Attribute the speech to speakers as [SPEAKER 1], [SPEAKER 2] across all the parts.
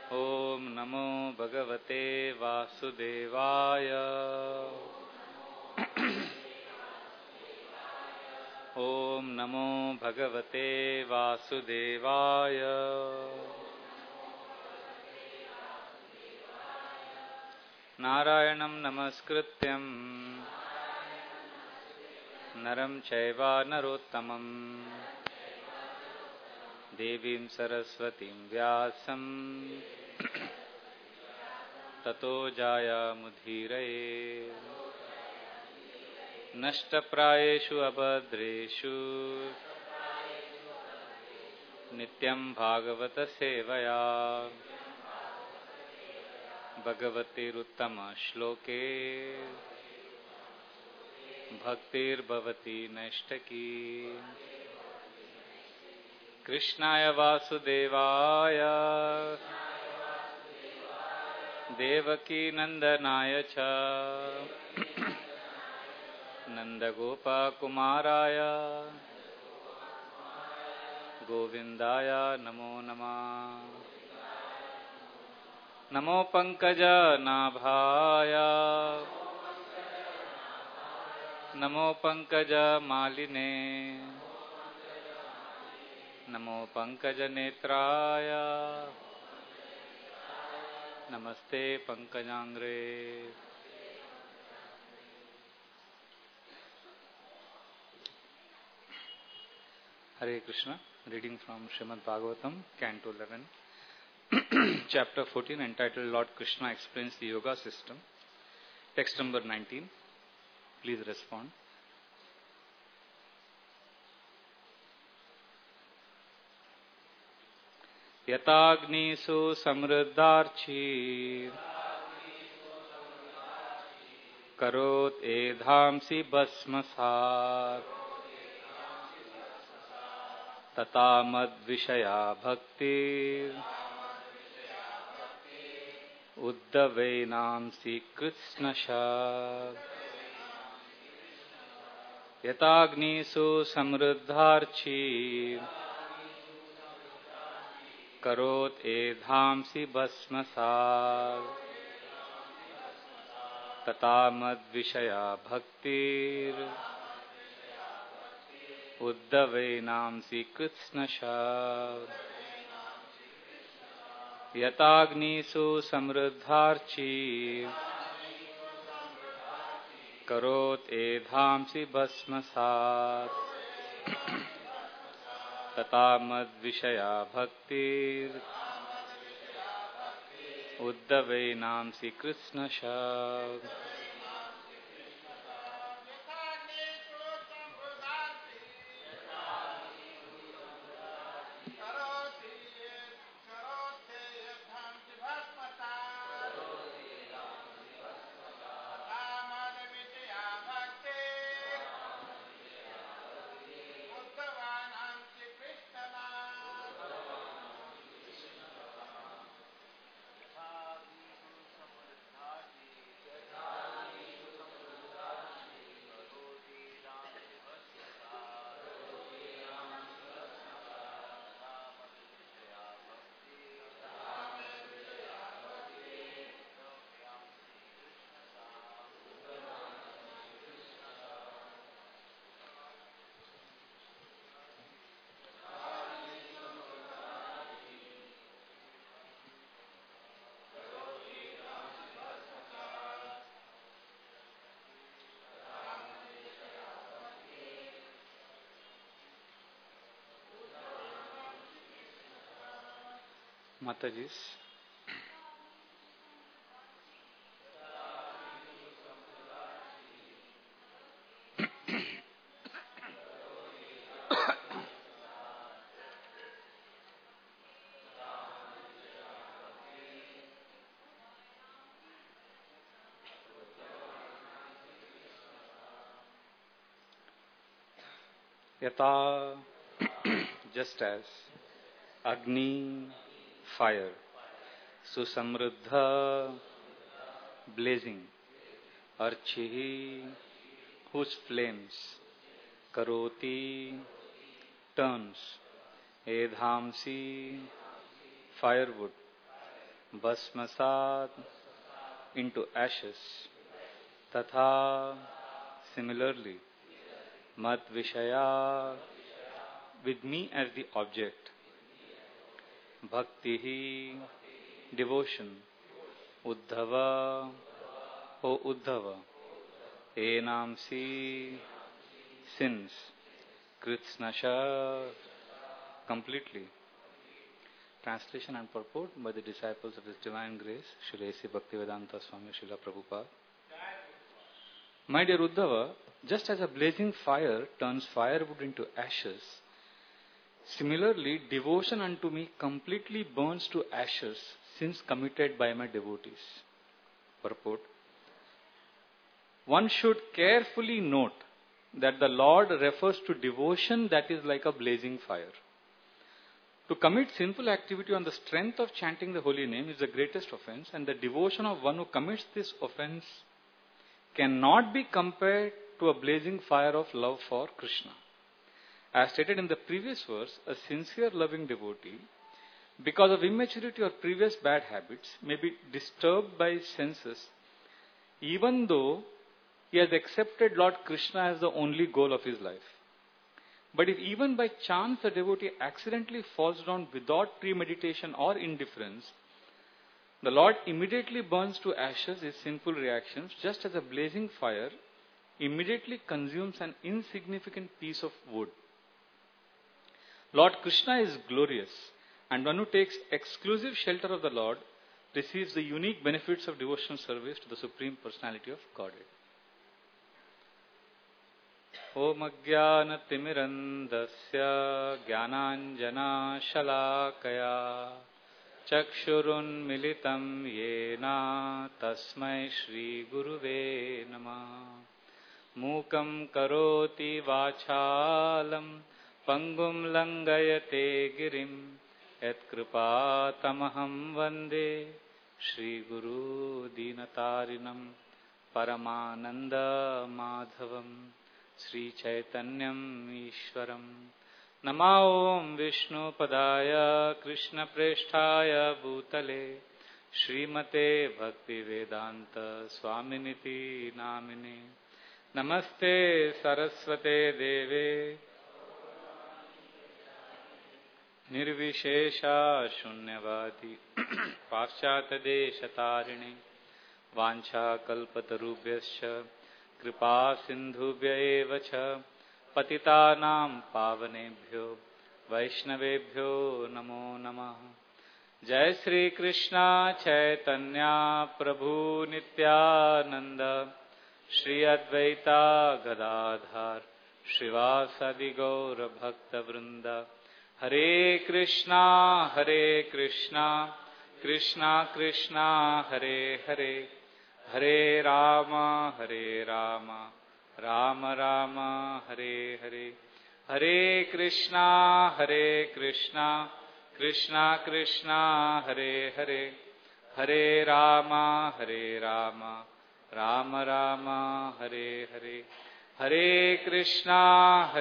[SPEAKER 1] ओम नमो भगवते वासुदेवाय। ओम नमो भगवते वासुदेवाय। नारायणं नमस्कृत्यं नरं चैव नरोत्तमं देवीं सरस्वतीं व्यासं ततो जायामुदीरये। नष्टप्रायेषु अभद्रेषु नित्यं भागवत सेवया भगवतीरुत्तमश्लोके भक्तिर्भवति नैष्ठकी। कृष्णाय वासुदेवाय देवकी नंदनाय च नंदगोपकुमाराय गोविंदाय नमो नमः। नमो पंकजनाभाय नमो पंकजमालिने नमो पंकजनेत्राय नमस्ते पंकजांग्रे। Hare Krishna. Reading from Srimad Bhagavatam, Canto 11, Chapter 14, entitled Lord Krishna Explains the Yoga System. Text number 19. Please respond. यताग्निषु समृद्धार्ची करोत् एधांसि भस्मसात् तथा मद्विषया भक्ति उद्धवेनांसि कृत्स्नशा। यताग्निषु समृद्धार्ची करोत् एधांसि भस्मसात् तथा मद्विषया भक्तिर् उद्धवेनांसि कृत्स्नशा। यताग्निषु समृद्धार्ची करोत् एधांसि भस्मसात् तथा मद्विषया भक्तिर् उद्धवेनांसि कृत्स्नशा। Mataji's. Yata, just as Agni, fire, Susamruddha, blazing, Archihi, whose flames, Karoti, turns, Edhamsi, firewood, Bhasmasat into ashes. Tatha similarly. Mad Vishaya with me as the object. Bhaktihi devotion. Uddhava O Uddhava. Enamsi sins. Kritsnasha completely. Translation and purport by the disciples of His Divine Grace, Srila A.C. Bhaktivedanta Swami Srila Prabhupada. My dear Uddhava, just as a blazing fire turns firewood into ashes, similarly devotion unto me completely burns to ashes since committed by my devotees. Purport. One should carefully note that the Lord refers to devotion that is like a blazing fire. To commit sinful activity on the strength of chanting the holy name is the greatest offense, and the devotion of one who commits this offense cannot be compared to a blazing fire of love for Krishna. As stated in the previous verse, a sincere loving devotee, because of immaturity or previous bad habits, may be disturbed by senses, even though he has accepted Lord Krishna as the only goal of his life. But if even by chance the devotee accidentally falls down without premeditation or indifference, the Lord immediately burns to ashes his sinful reactions, just as a blazing fire immediately consumes an insignificant piece of wood. Lord Krishna is glorious, and one who takes exclusive shelter of the Lord receives the unique benefits of devotional service to the Supreme Personality of Godhead. Om Ajnanatirmirandasya Jnananjana Shalakaya Chakshurunmilitam Yena Tasmai Shri Guruve Namah. Mukam Karoti Vachalam Pangum Langayate Girim Yat Kripa Tamaham Vande Shri Guru Dinatarinam Paramananda Madhavam Sri Chaitanyam Ishwaram. Nama Om Vishnu Padaya Krishna Presthaya Bhutale Srimate Bhakti Vedanta Swaminiti Namine. Namaste Saraswate Deve Nirvishesha Shunyavadi Paschata Deshatarine Vancha Kalpatarubhyascha Kripa Sindhubhya Evacha Patitanam Pavanebhyo Vaishnavebhyo Namo Namah. Jai Sri Krishna Chaitanya Prabhu Nityananda Shri Advaita Gadadhar Srivasadi Gaura Bhakta Vrinda. Hare Krishna Krishna Krishna Hare Hare Hare Rama Rama Rama Hare Hare. Hare Krishna Krishna Krishna Hare Hare Hare Rama Rama Rama Hare Hare. Hare Krishna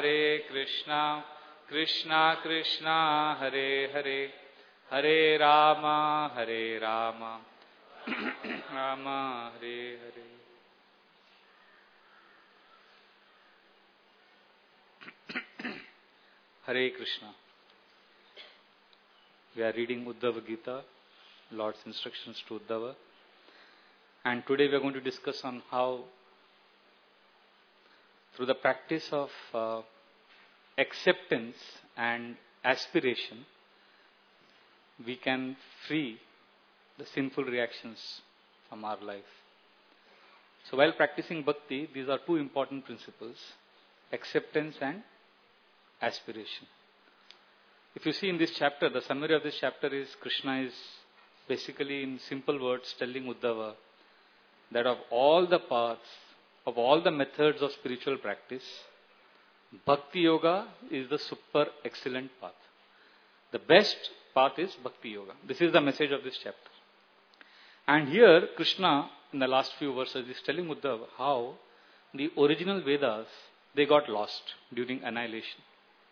[SPEAKER 1] Krishna Krishna Hare Hare Hare Rama Rama Hare Hare. Hare Krishna. We are reading Uddhava Gita, Lord's instructions to Uddhava. And today we are going to discuss on how, through the practice of acceptance and aspiration, we can free the sinful reactions from our life. So while practicing bhakti, these are two important principles: acceptance and aspiration. If you see in this chapter, the summary of this chapter is Krishna is basically in simple words telling Uddhava that of all the paths, of all the methods of spiritual practice, Bhakti Yoga is the super excellent path. The best path is Bhakti Yoga. This is the message of this chapter. And here Krishna, in the last few verses, is telling Uddhava how the original Vedas, they got lost during annihilation.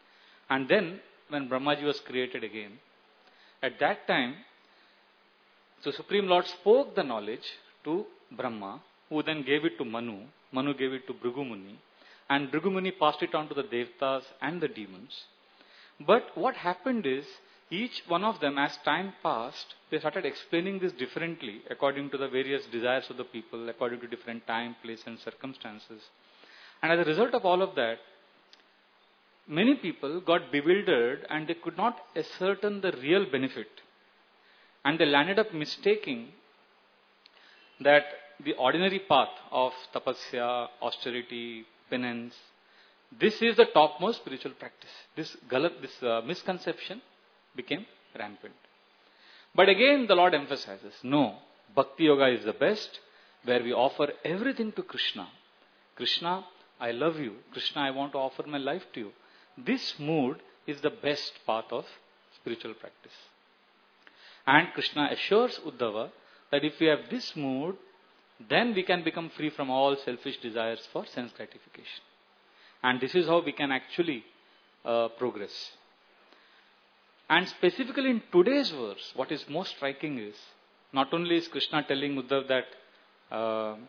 [SPEAKER 1] And then, when Brahmaji was created again, at that time, So Supreme Lord spoke the knowledge to Brahma, who then gave it to Manu. Manu gave it to Bhrigu Muni, and Bhrigu Muni passed it on to the Devatas and the demons. But what happened is, each one of them, as time passed, they started explaining this differently according to the various desires of the people, according to different time, place and circumstances. And as a result of all of that, many people got bewildered and they could not ascertain the real benefit. And they landed up mistaking that the ordinary path of tapasya, austerity, penance, this is the topmost spiritual practice. This misconception became rampant. But again, the Lord emphasizes, no, Bhakti Yoga is the best, where we offer everything to Krishna. Krishna, I love you. Krishna, I want to offer my life to you. This mood is the best path of spiritual practice. And Krishna assures Uddhava that if we have this mood, then we can become free from all selfish desires for sense gratification. And this is how we can actually progress. And specifically in today's verse, what is most striking is, not only is Krishna telling Uddhav that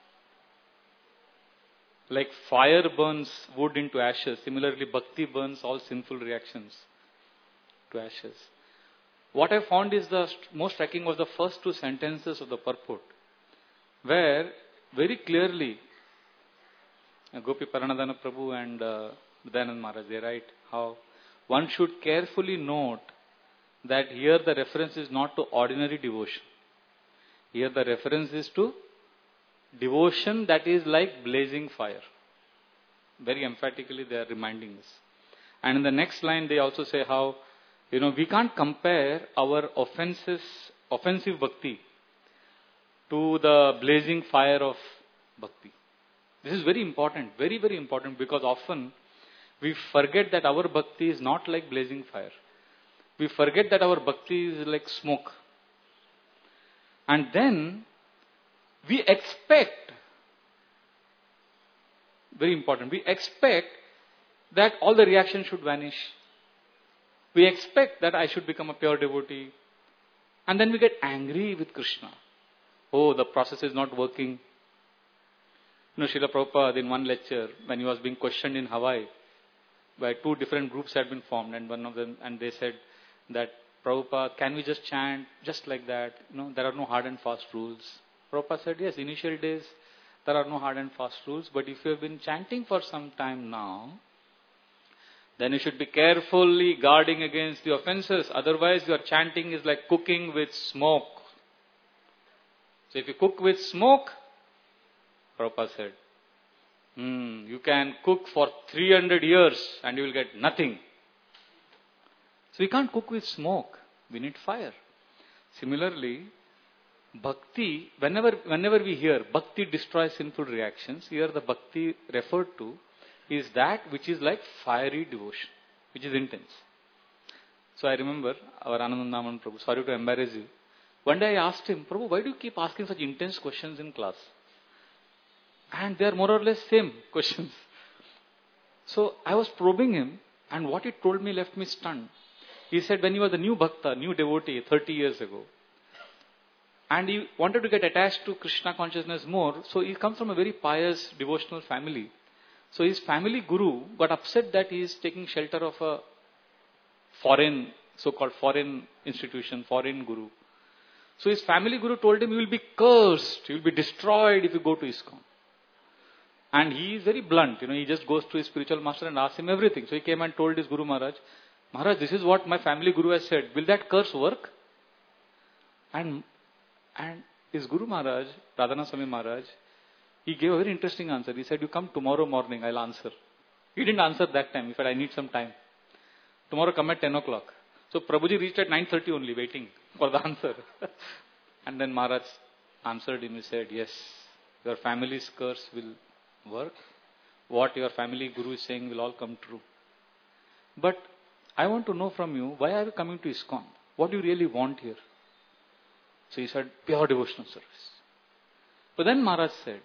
[SPEAKER 1] like fire burns wood into ashes, similarly Bhakti burns all sinful reactions to ashes. What I found is the most striking was the first two sentences of the purport, where very clearly Gopi Paranadhana Prabhu and Dayanand Maharaj, they write how one should carefully note that here the reference is not to ordinary devotion. Here the reference is to devotion that is like blazing fire. Very emphatically they are reminding us. And in the next line they also say how, we can't compare our offensive bhakti to the blazing fire of bhakti. This is very important, very, very important, because often we forget that our bhakti is not like blazing fire. We forget that our bhakti is like smoke. And then we expect, very important, we expect that all the reactions should vanish. We expect that I should become a pure devotee. And then we get angry with Krishna. Oh, the process is not working. Srila Prabhupada in one lecture, when he was being questioned in Hawaii, by two different groups had been formed, and they said that, Prabhupada, can we just chant just like that? There are no hard and fast rules. Prabhupada said, yes, initial days there are no hard and fast rules, but if you have been chanting for some time now, then you should be carefully guarding against the offenses. Otherwise, your chanting is like cooking with smoke. So if you cook with smoke, Prabhupada said, you can cook for 300 years and you will get nothing. So we can't cook with smoke. We need fire. Similarly, bhakti, whenever we hear bhakti destroys sinful reactions, here the bhakti referred to is that which is like fiery devotion, which is intense. So I remember our Anandandaman Prabhu, sorry to embarrass you. One day I asked him, Prabhu, why do you keep asking such intense questions in class? And they are more or less same questions. So I was probing him, and what he told me left me stunned. He said when he was a new bhakta, new devotee 30 years ago, and he wanted to get attached to Krishna consciousness more, so he comes from a very pious devotional family. So his family guru got upset that he is taking shelter of a foreign, so-called foreign institution, foreign guru. So his family guru told him, you will be cursed, you will be destroyed if you go to ISKCON. And he is very blunt, he just goes to his spiritual master and asks him everything. So he came and told his Guru Maharaj, Maharaj, this is what my family guru has said. Will that curse work? And his Guru Maharaj, Radhana Swami Maharaj, he gave a very interesting answer. He said, you come tomorrow morning, I'll answer. He didn't answer that time. He said, I need some time. Tomorrow come at 10 o'clock. So Prabhuji reached at 9:30 only, waiting for the answer. And then Maharaj answered him. He said, yes, your family's curse will work. What your family guru is saying will all come true. But I want to know from you, why are you coming to ISKCON? What do you really want here? So he said, pure devotional service. But then Maharaj said,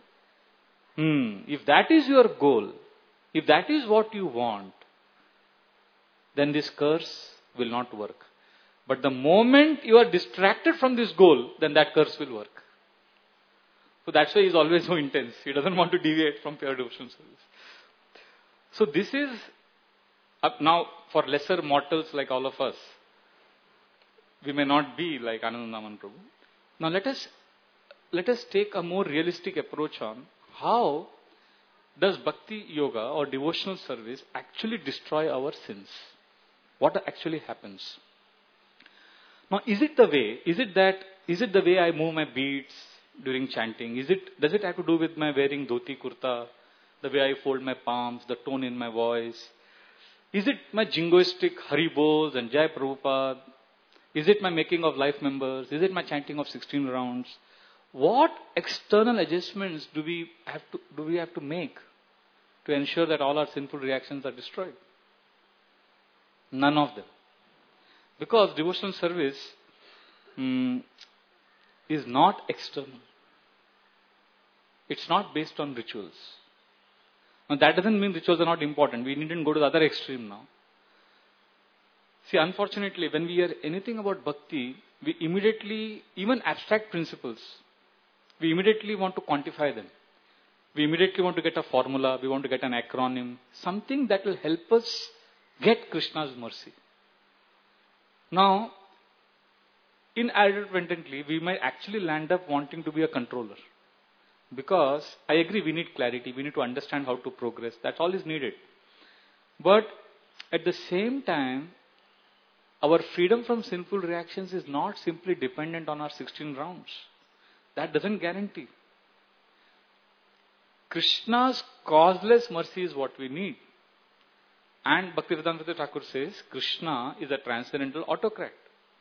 [SPEAKER 1] if that is your goal, if that is what you want, then this curse will not work. But the moment you are distracted from this goal, then that curse will work. So that's why he's always so intense. He doesn't want to deviate from pure devotional service. So this is, now for lesser mortals like all of us, we may not be like Anandandaman Prabhu. Now let us take a more realistic approach on how does Bhakti Yoga or devotional service actually destroy our sins? What actually happens? Now is it the way I move my beads during chanting? Does it have to do with my wearing dhoti kurta, the way I fold my palms, the tone in my voice? Is it my jingoistic Hari Bols and Jai Prabhupada? Is it my making of life members? Is it my chanting of 16 rounds? What external adjustments do we have to make to ensure that all our sinful reactions are destroyed? None of them. Because devotional service is not external. It's not based on rituals. Now that doesn't mean rituals are not important. We needn't go to the other extreme now. See, unfortunately, when we hear anything about bhakti, we immediately, even abstract principles, we immediately want to quantify them. We immediately want to get a formula, we want to get an acronym, something that will help us get Krishna's mercy. Now, inadvertently, we might actually land up wanting to be a controller. Because, I agree, we need clarity, we need to understand how to progress, that's all is needed. But, at the same time, our freedom from sinful reactions is not simply dependent on our 16 rounds. That doesn't guarantee. Krishna's causeless mercy is what we need. And Bhaktivedanta Thakur says, Krishna is a transcendental autocrat.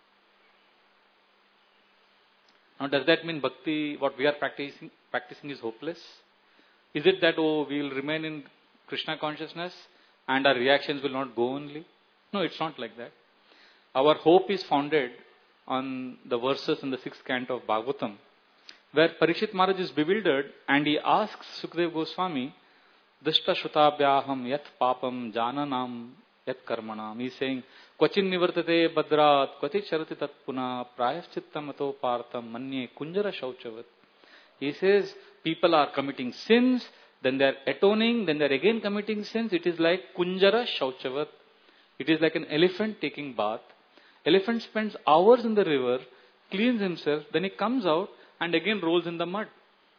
[SPEAKER 1] Now does that mean bhakti, what we are practicing is hopeless? Is it that, we will remain in Krishna consciousness and our reactions will not go only? No, it's not like that. Our hope is founded on the verses in the 6th canto of Bhagavatam, where Parikshit Maharaj is bewildered and he asks Sukadeva Goswami, Dashta Shrutabhyaham yat papam jananam yat karmanam. He is saying, Kvachin nivartate badrat, kvachin charati tat puna, prayaschittam ato partham manye kunjara shauchavat. He says, people are committing sins, then they are atoning, then they are again committing sins. It is like kunjara shauchavat. It is like an elephant taking bath. Elephant spends hours in the river, cleans himself, then he comes out and again rolls in the mud.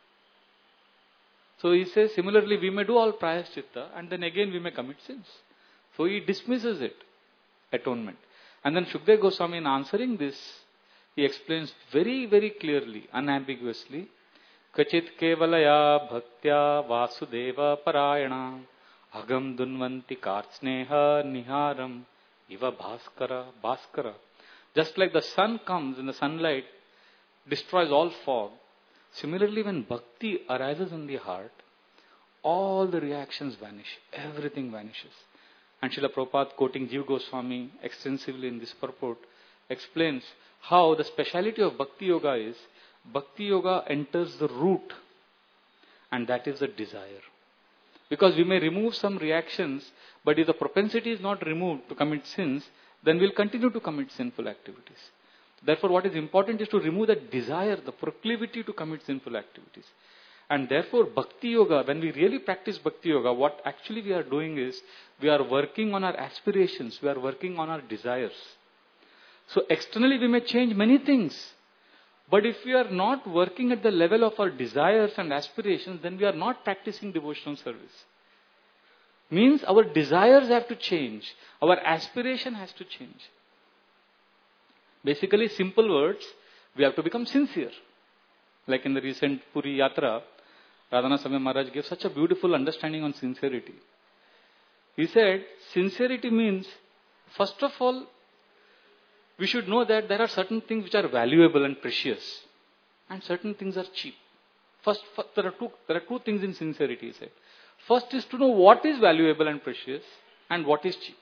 [SPEAKER 1] So he says, similarly, we may do all prayaschitta and then again we may commit sins. So he dismisses it, atonement. And then Shukdev Goswami, in answering this, he explains very, very clearly, unambiguously, Kachit kevalaya bhaktya vasudeva parayana agam dunvanti kartsneha niharam iva bhaskara. Just like the sun comes in the sunlight, destroys all fog. Similarly, when bhakti arises in the heart, all the reactions vanish. Everything vanishes. And Srila Prabhupada, quoting Jiva Goswami extensively in this purport, explains how the speciality of Bhakti Yoga is, Bhakti Yoga enters the root, and that is the desire. Because we may remove some reactions, but if the propensity is not removed to commit sins, then we'll continue to commit sinful activities. Therefore, what is important is to remove that desire, the proclivity to commit sinful activities. And therefore, Bhakti Yoga, when we really practice Bhakti Yoga, what actually we are doing is, we are working on our aspirations, we are working on our desires. So externally we may change many things, but if we are not working at the level of our desires and aspirations, then we are not practicing devotional service. Means our desires have to change, our aspiration has to change. Basically, simple words, we have to become sincere. Like in the recent Puri Yatra, Radhana Swami Maharaj gave such a beautiful understanding on sincerity. He said, sincerity means, first of all, we should know that there are certain things which are valuable and precious, and certain things are cheap. First, there are two things in sincerity, he said. First is to know what is valuable and precious, and what is cheap.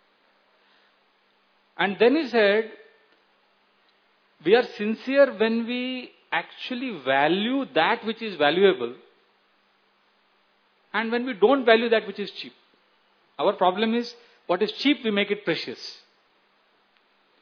[SPEAKER 1] And then he said, we are sincere when we actually value that which is valuable, and when we don't value that which is cheap. Our problem is, what is cheap, we make it precious.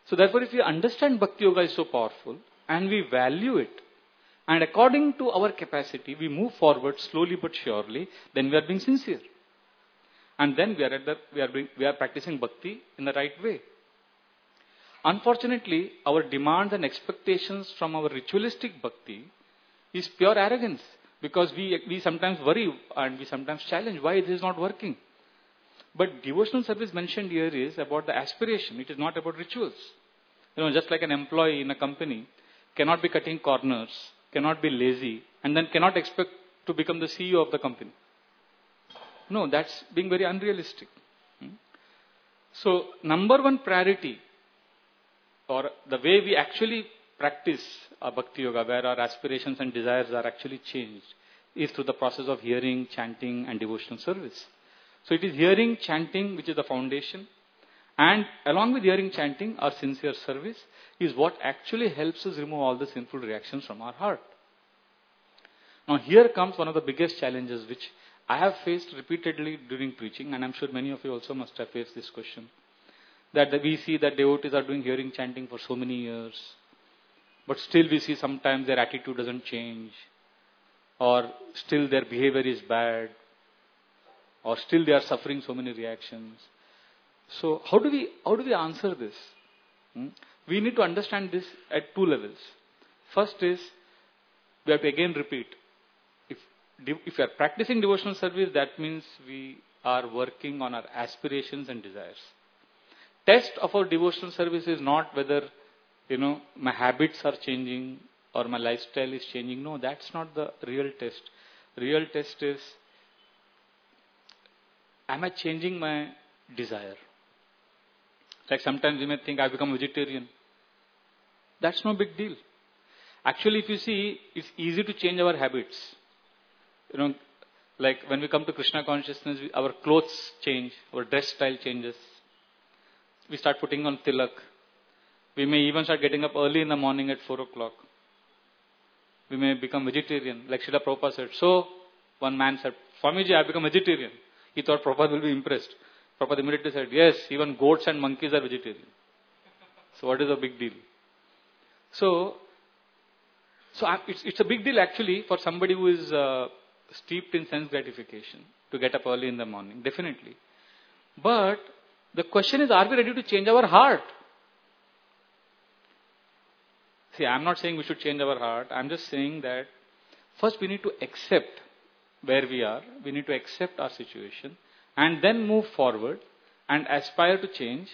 [SPEAKER 1] So therefore, if we understand Bhakti Yoga is so powerful and we value it, and according to our capacity, we move forward slowly but surely, then we are being sincere. And then we are practicing Bhakti in the right way. Unfortunately, our demands and expectations from our ritualistic Bhakti is pure arrogance. Because we sometimes worry and we sometimes challenge why it is not working. But devotional service mentioned here is about the aspiration. It is not about rituals. Just like an employee in a company cannot be cutting corners, cannot be lazy, and then cannot expect to become the CEO of the company. No, that's being very unrealistic. So, number one priority, or the way we actually practice our Bhakti Yoga, where our aspirations and desires are actually changed, is through the process of hearing, chanting, and devotional service. So it is hearing, chanting, which is the foundation. And along with hearing, chanting, our sincere service is what actually helps us remove all the sinful reactions from our heart. Now here comes one of the biggest challenges which I have faced repeatedly during preaching, and I'm sure many of you also must have faced this question. That we see that devotees are doing hearing, chanting for so many years, but still we see sometimes their attitude doesn't change, or still their behavior is bad, or still they are suffering so many reactions. So how do we answer this? We need to understand this at two levels. First is, we have to again repeat, if we are practicing devotional service, that means we are working on our aspirations and desires. Test of our devotional service is not whether my habits are changing or my lifestyle is changing. No, that's not the real test. Real test is, am I changing my desire? Like sometimes you may think I become vegetarian. That's no big deal. Actually, if you see, it's easy to change our habits. Like when we come to Krishna consciousness, our clothes change, our dress style changes. We start putting on tilak. We may even start getting up early in the morning at 4 o'clock. We may become vegetarian, like Srila Prabhupada said. So, one man said, Swamiji, I have become vegetarian. He thought Prabhupada will be impressed. Prabhupada immediately said, yes, even goats and monkeys are vegetarian. So, what is the big deal? So it's a big deal actually for somebody who is steeped in sense gratification to get up early in the morning, definitely. But the question is, are we ready to change our heart? See, I'm not saying we should change our heart. I'm just saying that first we need to accept where we are. We need to accept our situation and then move forward and aspire to change.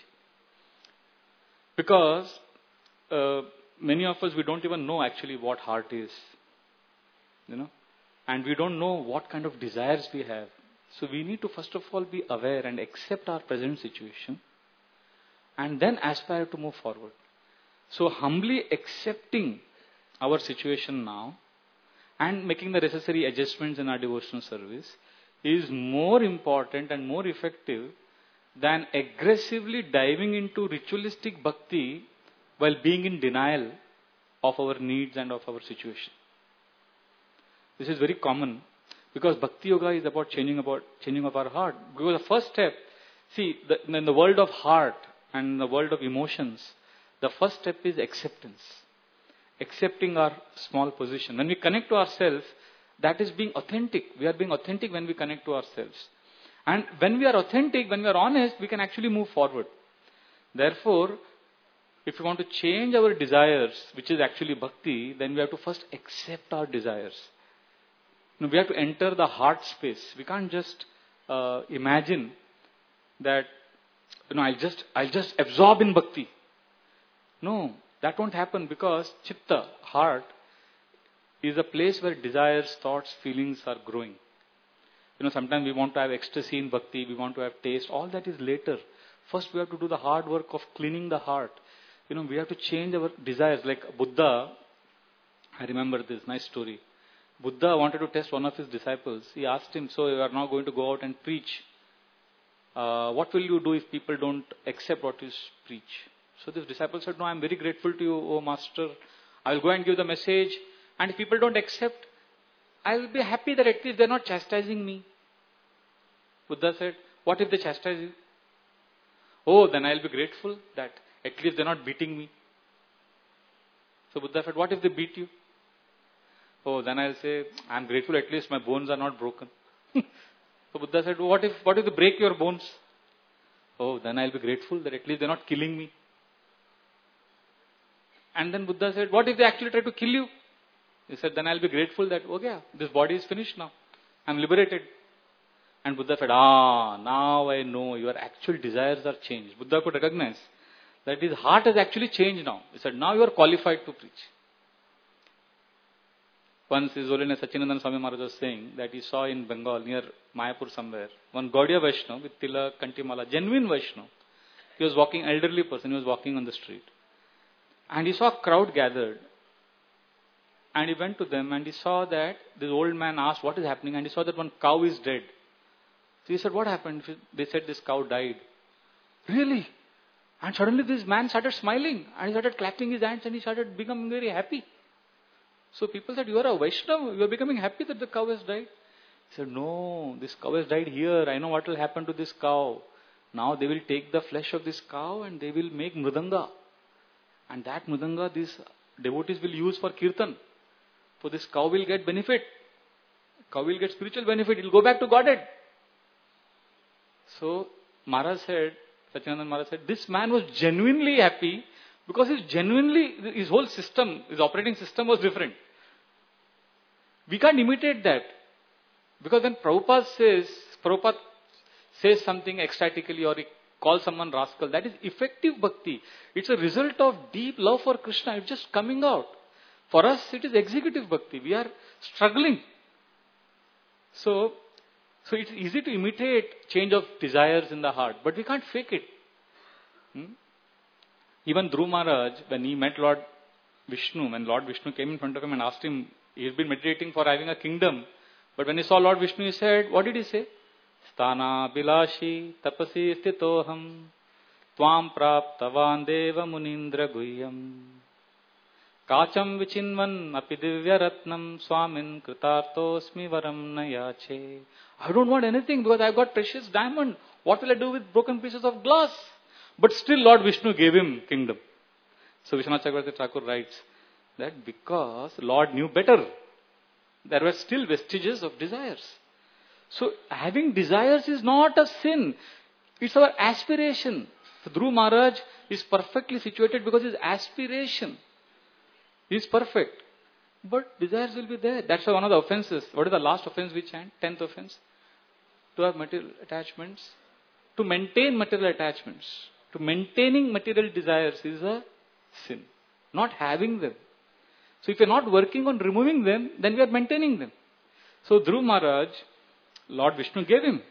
[SPEAKER 1] Because many of us, we don't even know actually what heart is. And we don't know what kind of desires we have. So we need to first of all be aware and accept our present situation and then aspire to move forward. So humbly accepting our situation now and making the necessary adjustments in our devotional service is more important and more effective than aggressively diving into ritualistic bhakti while being in denial of our needs and of our situation. This is very common because Bhakti Yoga is about changing of our heart. Because the first step, see, in the world of heart and the world of emotions, the first step is acceptance. Accepting our small position. When we connect to ourselves, that is being authentic. We are being authentic when we connect to ourselves. And when we are authentic, when we are honest, we can actually move forward. Therefore, if we want to change our desires, which is actually bhakti, then we have to first accept our desires. We have to enter the heart space. We can't just imagine that I'll just absorb in bhakti. No, that won't happen because chitta, heart, is a place where desires, thoughts, feelings are growing. Sometimes we want to have ecstasy in bhakti, we want to have taste. All that is later. First we have to do the hard work of cleaning the heart. We have to change our desires. Like Buddha, I remember this nice story. Buddha wanted to test one of his disciples. He asked him, so you are now going to go out and preach. What will you do if people don't accept what you preach? So this disciple said, no, I am very grateful to you, O Master. I will go and give the message. And if people don't accept, I will be happy that at least they are not chastising me. Buddha said, what if they chastise you? Oh, then I will be grateful that At least they're not beating me. So Buddha said, what if they beat you? Oh, then I'll say, I'm grateful at least my bones are not broken. So Buddha said, what if they break your bones? Oh, then I'll be grateful that at least they're not killing me. And then Buddha said, what if they actually try to kill you? He said, then I'll be grateful that, okay, this body is finished now. I'm liberated. And Buddha said, now I know your actual desires are changed. Buddha could recognize that his heart has actually changed now. He said, now you are qualified to preach. Once His Holiness Sachinandan Swami Maharaj was saying that he saw in Bengal, near Mayapur somewhere, one Gaudiya Vaishnava with Tilak, Kantimala, genuine Vaishnava. He was walking, elderly person, he was walking on the street. And he saw a crowd gathered. And he went to them and he saw that this old man asked what is happening, and he saw that one cow is dead. So he said, what happened? They said this cow died. Really? And suddenly this man started smiling and he started clapping his hands and he started becoming very happy. So people said, you are a Vaishnava, you are becoming happy that the cow has died. He said, no, this cow has died here. I know what will happen to this cow. Now they will take the flesh of this cow and they will make mridanga. And that mridanga these devotees will use for kirtan. So this cow will get benefit. Cow will get spiritual benefit. It will go back to Godhead. So Maharaj said, Sachinandan Maharaj said, this man was genuinely happy because his whole system, his operating system was different. We can't imitate that. Because when Prabhupada says something ecstatically or he calls someone rascal, that is effective bhakti. It's a result of deep love for Krishna. It's just coming out. For us, it is executive bhakti. We are struggling. So it's easy to imitate change of desires in the heart, but we can't fake it. Even Dhruv Maharaj, when he met Lord Vishnu, when Lord Vishnu came in front of him and asked him, he has been meditating for having a kingdom. But when he saw Lord Vishnu, he said, what did he say? Sthana bilashi tapasi stitoham tvam praptavan deva munindra guhyam kacham vichinvan api divya ratnam swamin kritartosmi varam nayache. I don't want anything because I've got precious diamond. What will I do with broken pieces of glass? But still Lord Vishnu gave him kingdom. So Vishwanath Chakravarti Thakur writes that because Lord knew better, there were still vestiges of desires. So having desires is not a sin. It's our aspiration. So Dhruv Maharaj is perfectly situated because his aspiration is perfect. But desires will be there. That's why one of the offenses. What is the last offense we chant? 10th offense. To have material attachments. To maintain material attachments. To maintaining material desires is a sin. Not having them. So if you're not working on removing them, then we are maintaining them. So Dhruv Maharaj, Lord Vishnu gave him.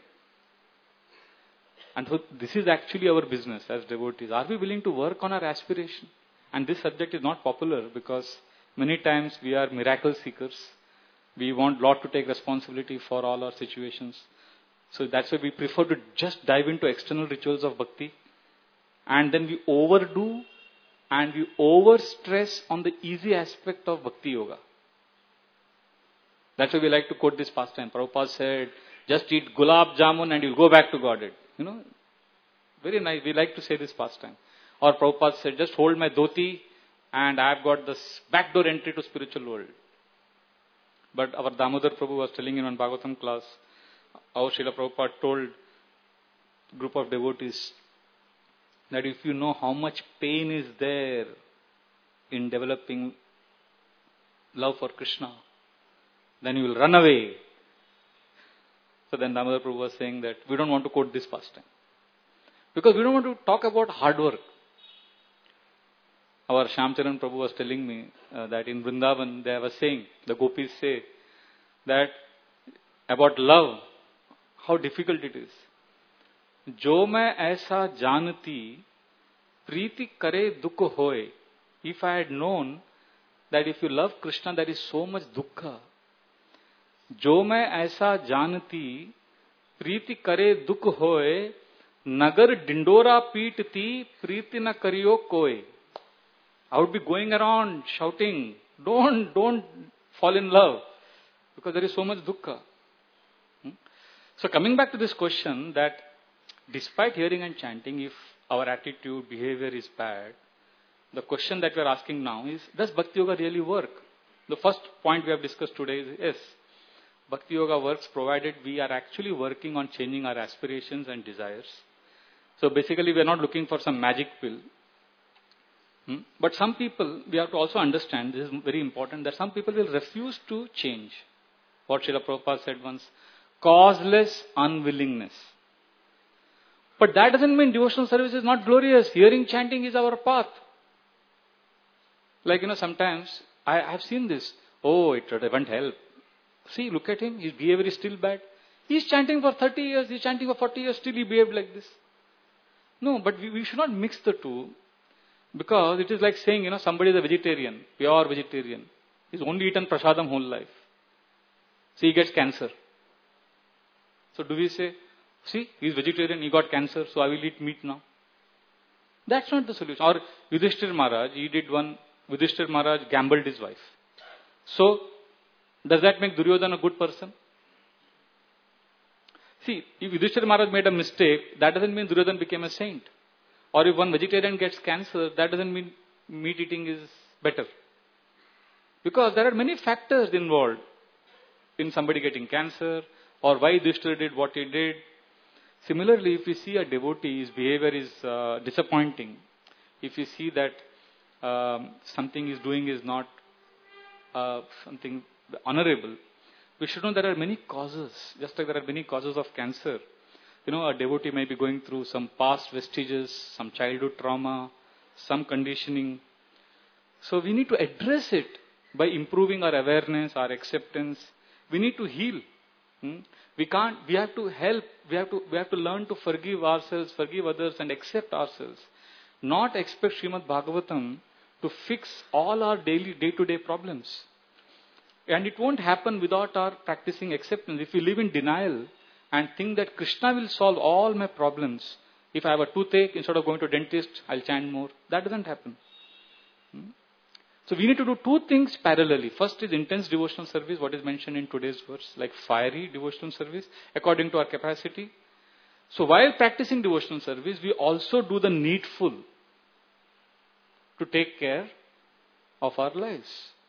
[SPEAKER 1] And so this is actually our business as devotees. Are we willing to work on our aspiration? And this subject is not popular because many times we are miracle seekers. We want Lord to take responsibility for all our situations. So that's why we prefer to just dive into external rituals of bhakti. And then we overdo and we overstress on the easy aspect of bhakti yoga. That's why we like to quote this pastime. Prabhupada said, just eat gulab jamun and you'll go back to Godhead. Very nice. We like to say this pastime. Or Prabhupada said, just hold my dhoti and I've got this backdoor entry to spiritual world. But our Damodar Prabhu was telling in one Bhagavatam class, how Srila Prabhupada told a group of devotees that if you know how much pain is there in developing love for Krishna, then you will run away. So then Damodar Prabhu was saying that we don't want to quote this pastime. Because we don't want to talk about hard work. Our Shyamcharan Prabhu was telling me that in Vrindavan they were saying, the gopis say, that about love, how difficult it is. Jo main aisa janti, preeti kare dukh hoye. If I had known that if you love Krishna there is so much dukkha. Jo main aisa janti, preeti kare dukh hoye, nagar dindora peetti, preeti na kariyo koi. I would be going around shouting, don't fall in love, because there is so much dukkha. So coming back to this question that despite hearing and chanting, if our attitude, behavior is bad, the question that we are asking now is, does Bhakti Yoga really work? The first point we have discussed today is, yes, Bhakti Yoga works provided we are actually working on changing our aspirations and desires. So basically we are not looking for some magic pill. But some people, we have to also understand, this is very important, that some people will refuse to change. What Srila Prabhupada said once, causeless unwillingness. But that doesn't mean devotional service is not glorious. Hearing, chanting is our path. Like, sometimes I have seen this. Oh, it won't help. See, look at him. His behavior is still bad. He's chanting for 30 years. He's chanting for 40 years. Still he behaved like this. No, but we should not mix the two. Because it is like saying, somebody is a vegetarian. Pure vegetarian. He's only eaten prasadam whole life. So he gets cancer. So do we say, see, he's vegetarian. He got cancer. So I will eat meat now. That's not the solution. Or Yudhishthira Maharaj, Yudhishthira Maharaj gambled his wife. So, does that make Duryodhana a good person? See, if Yudhishthira Maharaj made a mistake, that doesn't mean Duryodhana became a saint. Or if one vegetarian gets cancer, that doesn't mean meat eating is better. Because there are many factors involved in somebody getting cancer, or why Yudhishthira did what he did. Similarly, if we see a devotee, his behavior is disappointing. If we see that something he's doing is not something honorable, we should know there are many causes. Just like there are many causes of cancer. A devotee may be going through some past vestiges, some childhood trauma, some conditioning. So we need to address it by improving our awareness, our acceptance. We need to heal. We have to help. We have to learn to forgive ourselves, forgive others, and accept ourselves. Not expect Srimad Bhagavatam to fix all our day-to-day problems. And it won't happen without our practicing acceptance. If we live in denial and think that Krishna will solve all my problems, if I have a toothache, instead of going to a dentist, I'll chant more. That doesn't happen. So we need to do two things parallelly. First is intense devotional service, what is mentioned in today's verse, like fiery devotional service, according to our capacity. So while practicing devotional service, we also do the needful to take care of our lives.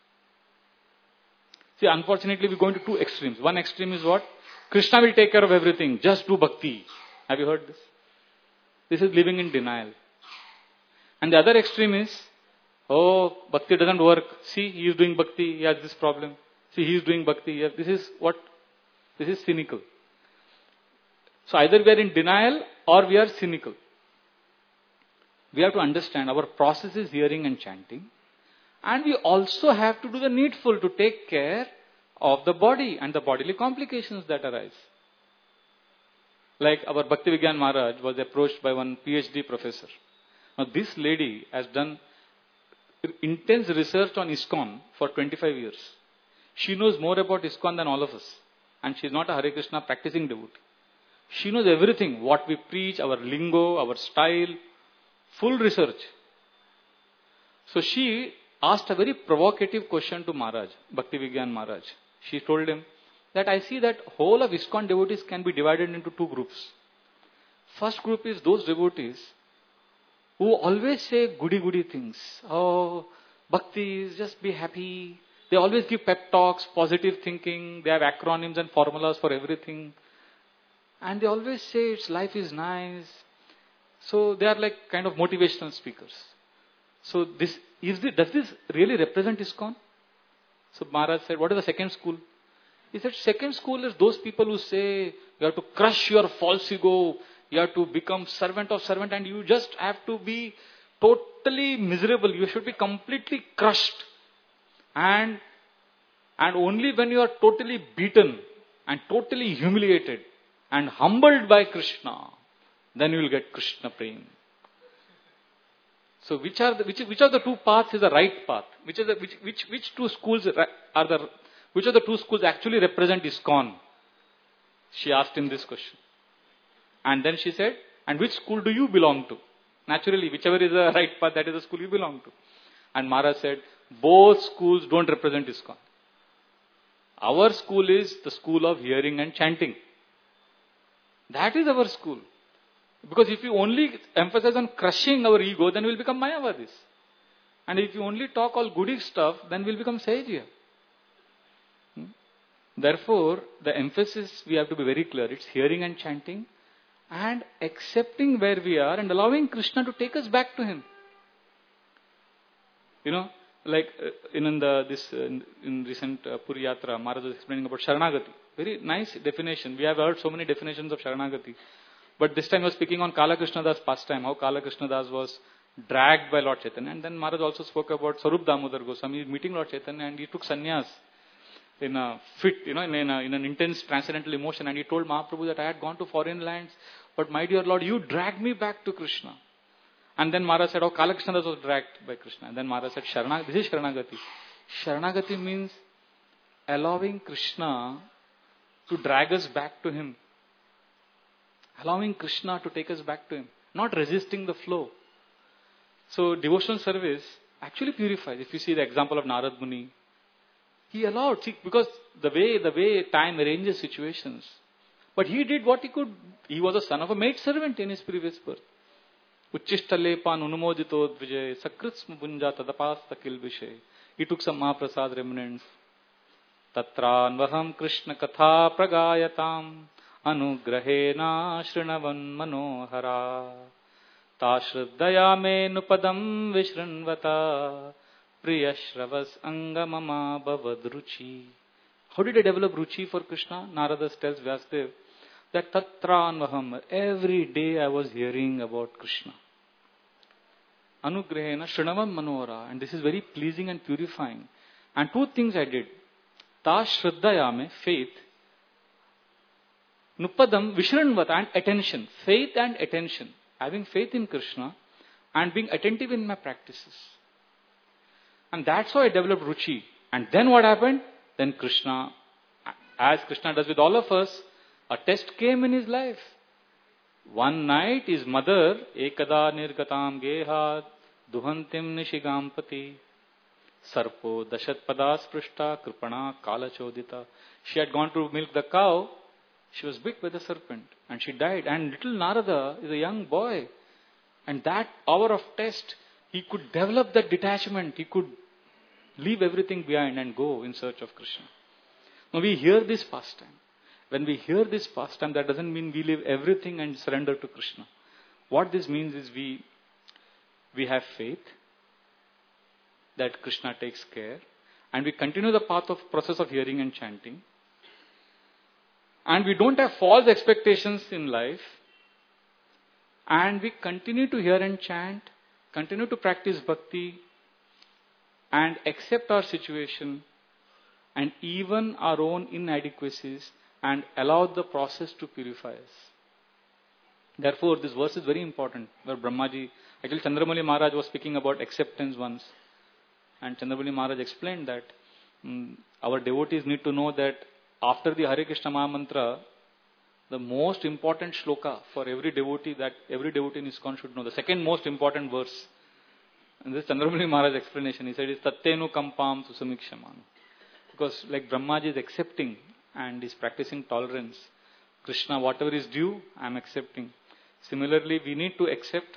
[SPEAKER 1] See, unfortunately, we go into two extremes. One extreme is what? Krishna will take care of everything. Just do bhakti. Have you heard this? This is living in denial. And the other extreme is, oh, bhakti doesn't work. See, he is doing bhakti. He has this problem. See, he is doing bhakti. This is cynical. So either we are in denial or we are cynical. We have to understand our process is hearing and chanting. And we also have to do the needful to take care of the body and the bodily complications that arise. Like our Bhakti Vigyan Maharaj was approached by one PhD professor. Now this lady has done intense research on ISKCON for 25 years. She knows more about ISKCON than all of us. And she is not a Hare Krishna practicing devotee. She knows everything, what we preach, our lingo, our style, full research. So she asked a very provocative question to Maharaj, Bhakti Vigyan Maharaj. She told him that I see that whole of ISKCON devotees can be divided into two groups. First group is those devotees who always say goody things. Oh, bhakti is just be happy. They always give pep talks, positive thinking. They have acronyms and formulas for everything. And they always say life is nice. So they are like kind of motivational speakers. So does this really represent ISKCON? So Maharaj said, what is the second school? He said, second school is those people who say you have to crush your false ego, you have to become servant of servant, and you just have to be totally miserable. You should be completely crushed. And only when you are totally beaten and totally humiliated and humbled by Krishna, then you will get Krishna prema. So which of the two paths is the right path? Which two schools which of the two schools actually represent ISKCON? She asked him this question. And then she said, and which school do you belong to? Naturally, whichever is the right path, that is the school you belong to. And Maharaj said, both schools don't represent ISKCON. Our school is the school of hearing and chanting. That is our school. Because if you only emphasize on crushing our ego, then we'll become Mayavadis. And if you only talk all goody stuff, then we'll become Sahajiya. Therefore, the emphasis we have to be very clear. It's hearing and chanting and accepting where we are and allowing Krishna to take us back to Him. Like in recent Puri Yatra, Maharaj was explaining about Sharanagati. Very nice definition. We have heard so many definitions of Sharanagati. But this time he was speaking on Kala Krishna Das pastime, how Kala Krishna Das was dragged by Lord Chaitanya. And then Maharaj also spoke about Sarup Damodar Goswami meeting Lord Chaitanya, and he took sannyas in a fit, in an intense transcendental emotion. And he told Mahaprabhu that I had gone to foreign lands, but my dear Lord, you dragged me back to Krishna. And then Maharaj said, Kala Krishna Das was dragged by Krishna. And then Maharaj said, this is Sharanagati. Sharanagati means allowing Krishna to drag us back to Him. Allowing Krishna to take us back to Him. Not resisting the flow. So devotional service actually purifies. If you see the example of Narad Muni, he allowed, because the way time arranges situations. But he did what he could. He was a son of a maid servant in his previous birth. Uchishtalepaan unumodito dvijay sakritsma punja tadapasta kilvishay. He took some Mahaprasad remnants. Tatranvaham Krishna katha pragayatam anugrahena shrinavan manohara. Tashraddaya me nupadam vishranvata priyashravas angamama bhavadruchi. How did I develop ruchi for Krishna? Narada tells Vyasdev that Tatranvaham, every day I was hearing about Krishna. Anugrahena Shrinavam Manohara, and this is very pleasing and purifying. And two things I did. Ta Shraddhayame, faith. Nupadam Vishranvata, and attention. Faith and attention. Having faith in Krishna and being attentive in my practices. And that's how I developed ruchi. And then what happened? Then Krishna, as Krishna does with all of us, a test came in his life. One night his mother, Ekada Nirgatam Gehat, Duhantim Nishigampati, Sarpo Dashat Padas Prishta, Kripana Kala Chodita. She had gone to milk the cow. She was bit by the serpent and she died. And little Narada is a young boy. And that hour of test, he could develop that detachment. He could leave everything behind and go in search of Krishna. Now we hear this pastime. When we hear this pastime, that doesn't mean we leave everything and surrender to Krishna. What this means is we have faith that Krishna takes care, and we continue the process of hearing and chanting. And we don't have false expectations in life. And we continue to hear and chant, continue to practice bhakti, and accept our situation and even our own inadequacies, and allow the process to purify us. Therefore, this verse is very important, where Brahmaji, actually Chandramali Maharaj was speaking about acceptance once. And Chandramali Maharaj explained that our devotees need to know that after the Hare Krishna Maha Mantra, the most important shloka for every devotee in ISKCON should know, the second most important verse. And this Chandramali Maharaj explanation, he said, is Tattenu Kampam Susamikshaman. Because like Brahmaji is accepting and is practicing tolerance. Krishna, whatever is due, I am accepting. Similarly, we need to accept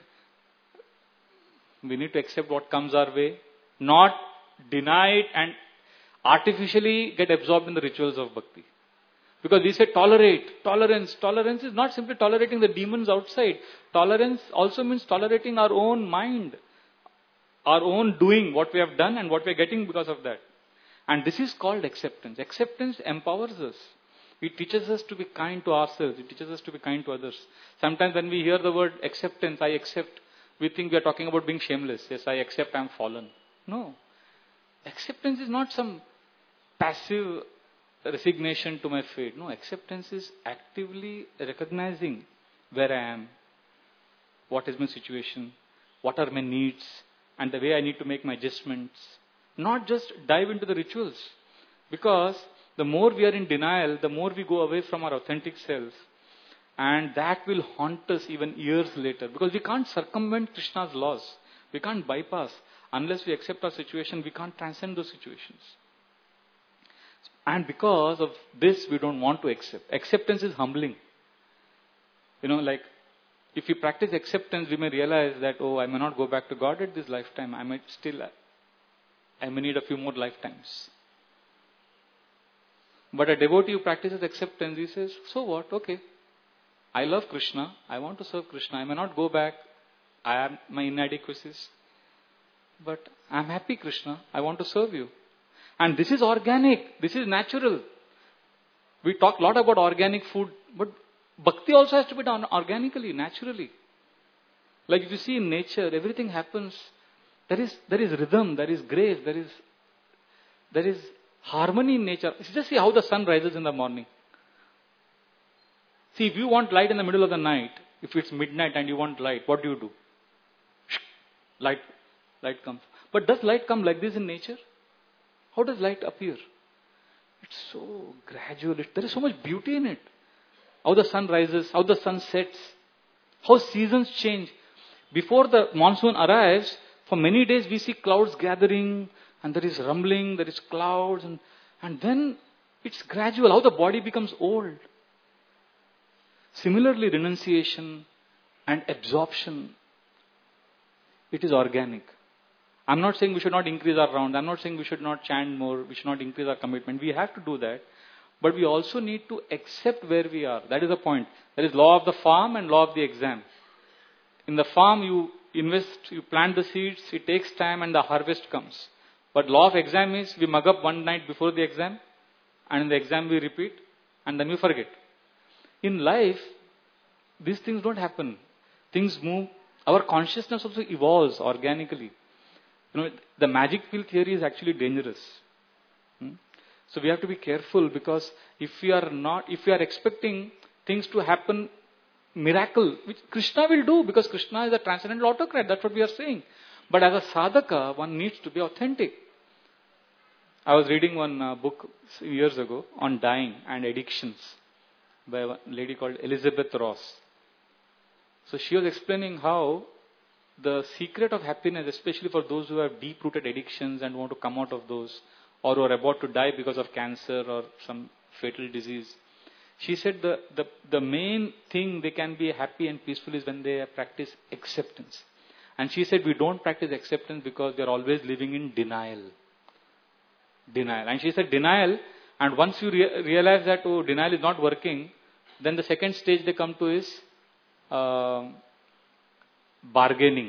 [SPEAKER 1] what comes our way, not deny it and artificially get absorbed in the rituals of bhakti. Because we say tolerance. Tolerance is not simply tolerating the demons outside. Tolerance also means tolerating our own mind, our own doing, what we have done and what we are getting because of that. And this is called acceptance. Acceptance empowers us. It teaches us to be kind to ourselves. It teaches us to be kind to others. Sometimes when we hear the word acceptance, I accept, we think we are talking about being shameless. Yes, I accept I am fallen. No. Acceptance is not some passive resignation to my fate. No, acceptance is actively recognizing where I am, what is my situation, what are my needs, and the way I need to make my adjustments. Not just dive into the rituals. Because the more we are in denial, the more we go away from our authentic self. And that will haunt us even years later. Because we can't circumvent Krishna's laws. We can't bypass. Unless we accept our situation, we can't transcend those situations. And because of this, we don't want to accept. Acceptance is humbling. Like if we practice acceptance, we may realize that, I may not go back to God at this lifetime. I may need a few more lifetimes. But a devotee who practices acceptance, he says, so what? Okay. I love Krishna. I want to serve Krishna. I may not go back. I have my inadequacies. But I'm happy, Krishna. I want to serve you. And this is organic. This is natural. We talk a lot about organic food, but bhakti also has to be done organically, naturally. Like if you see in nature, everything happens. There is rhythm, there is grace, there is harmony in nature. Just see how the sun rises in the morning. See, if you want light in the middle of the night, if it's midnight and you want light, what do? Light comes. But does light come like this in nature? How does light appear? It's so gradual. There is so much beauty in it. How the sun rises, how the sun sets, how seasons change. Before the monsoon arrives, for many days we see clouds gathering, and there is rumbling, there is clouds, and then it's gradual, how the body becomes old. Similarly, renunciation and absorption, it is organic. I'm not saying we should not increase our round. I'm not saying we should not chant more. We should not increase our commitment. We have to do that. But we also need to accept where we are. That is the point. There is law of the farm and law of the exam. In the farm, you invest, you plant the seeds, it takes time and the harvest comes. But law of exam is we mug up one night before the exam, and in the exam we repeat, and then we forget. In life, these things don't happen. Things move. Our consciousness also evolves organically. The magic pill theory is actually dangerous. So we have to be careful, because if we are expecting things to happen, miracle, which Krishna will do, because Krishna is a transcendental autocrat, that's what we are saying. But as a sadhaka, one needs to be authentic. I was reading one book years ago on dying and addictions by a lady called Elizabeth Ross. So she was explaining how the secret of happiness, especially for those who have deep-rooted addictions and want to come out of those, or who are about to die because of cancer or some fatal disease. She said the main thing they can be happy and peaceful is when they practice acceptance. And she said we don't practice acceptance because we are always living in denial. And she said denial, and once you realize that denial is not working, then the second stage they come to is bargaining.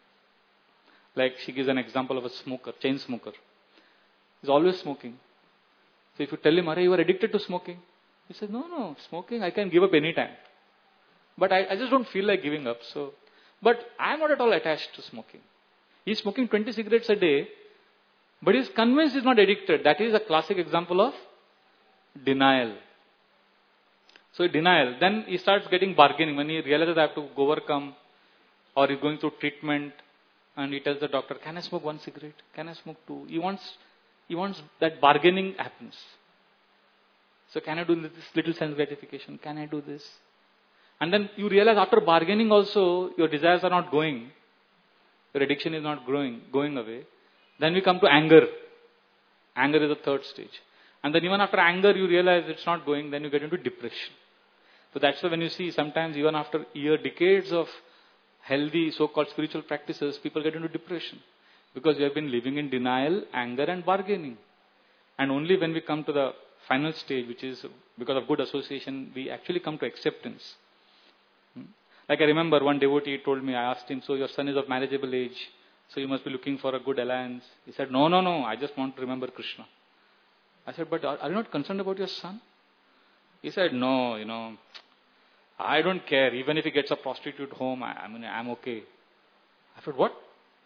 [SPEAKER 1] Like she gives an example of a smoker, chain smoker. He's always smoking. So if you tell him, you are addicted to smoking. He says, no, smoking I can give up any time. But I just don't feel like giving up. But I'm not at all attached to smoking. He's smoking 20 cigarettes a day, but he's convinced he's not addicted. That is a classic example of denial. So denial. Then he starts getting bargaining. When he realizes I have to overcome, or he's going through treatment, and he tells the doctor, can I smoke 1 cigarette? Can I smoke 2? He wants that bargaining happens. So can I do this little sense gratification? Can I do this? And then you realize after bargaining also, your desires are not going. Your addiction is not going away. Then we come to anger. Anger is the third stage. And then even after anger, you realize it's not going, then you get into depression. So that's why when you see sometimes even after decades of healthy so-called spiritual practices, people get into depression. Because we have been living in denial, anger and bargaining. And only when we come to the final stage, which is because of good association, we actually come to acceptance. Like I remember one devotee told me, I asked him, so your son is of marriageable age, so you must be looking for a good alliance. He said, no, I just want to remember Krishna. I said, but are you not concerned about your son? He said, no, I don't care. Even if he gets a prostitute home, I'm okay. I said, what?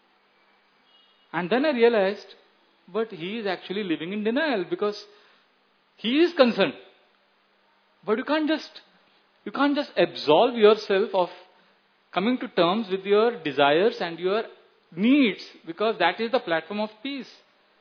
[SPEAKER 1] And then I realized, but he is actually living in denial because he is concerned. But you can't just absolve yourself of coming to terms with your desires and your needs, because that is the platform of peace.